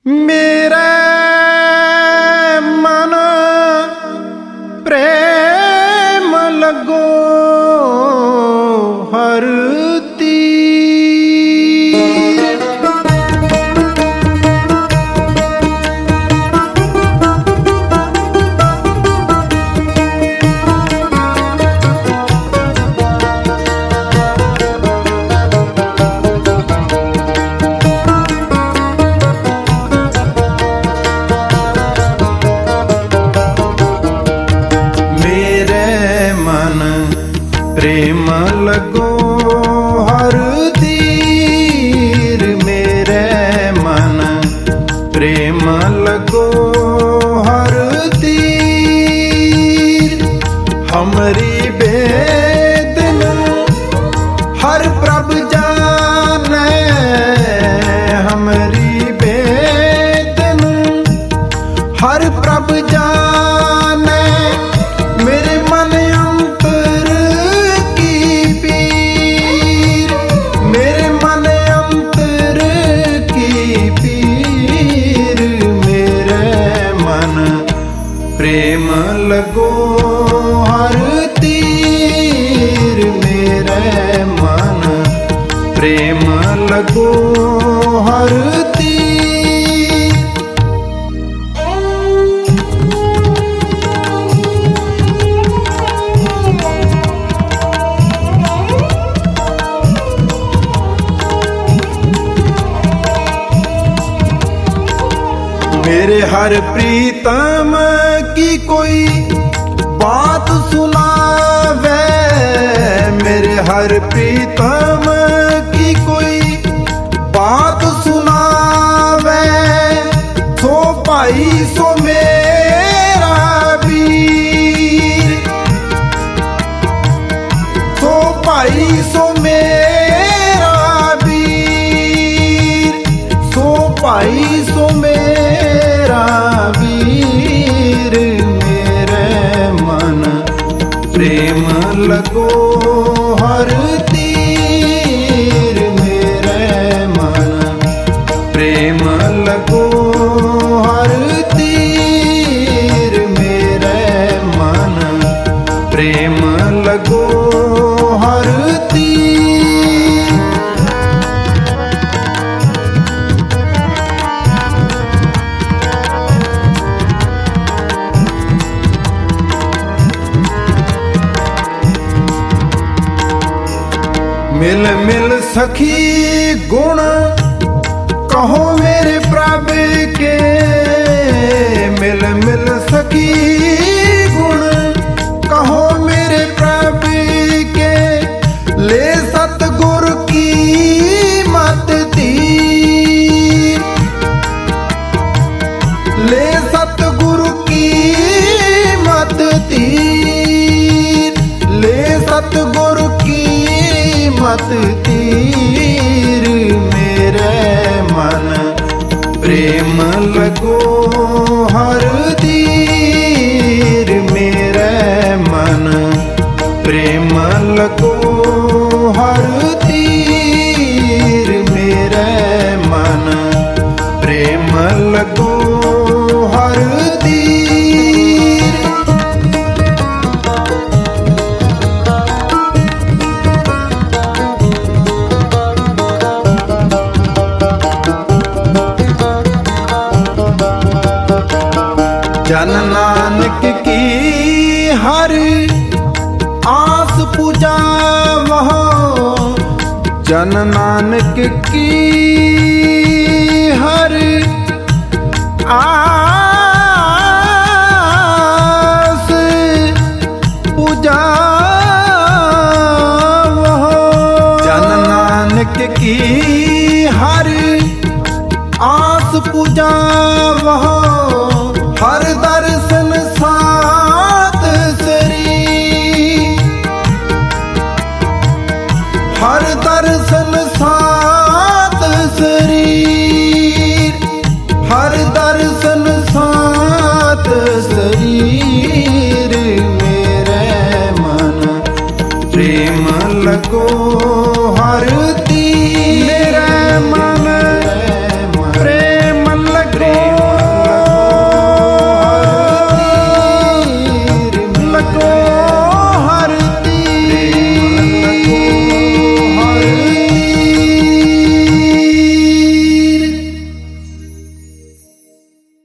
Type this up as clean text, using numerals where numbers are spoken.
मेरे मन प्रेम लगो हर प्रेम लगो हर तीर। मेरे मन प्रेम लगो हर तीर। हमरी बेदना हर प्रभ जाने, हमरी बेदना हर प्रभ जाने। मेरे मन प्रेम लगो हर तीर। मेरे मन प्रेम लगो हर तीर। मेरे हर प्रीतम की कोई बात सुनावे, मेरे हर प्रीतम की कोई बात सुनावे। सो भाई सो मेरा वीर, सो भाई सो मेरा वीर, सो भाई सो मेरा वीर। प्रेम लगो हर तीर। मेरे मन प्रेम लगो हर तीर। मेरे मन प्रेम लगो हर तीर। मिल मिल सखी गुण कहो मेरे प्रभु के, मिल मिल सखी गुण कहो मेरे प्रभु के। ले सतगुर की मत तीर, ले सतगुरु की मत तीर, ले सतगुरु की मत तीर। मेरे मन प्रेम लगो हर तीर। मेरे मन प्रेम लगो हर तीर। मेरे मन प्रेम लगो हर तीर। जन नानक की हर आस पूजा वहो, जन नानक की हर आस पूजा वहो। जन नानक की हर आस पूजा वहो। हर दर्शन सात सरी, हर दर्शन सात शरीर, हर दर्शन सात शरीर।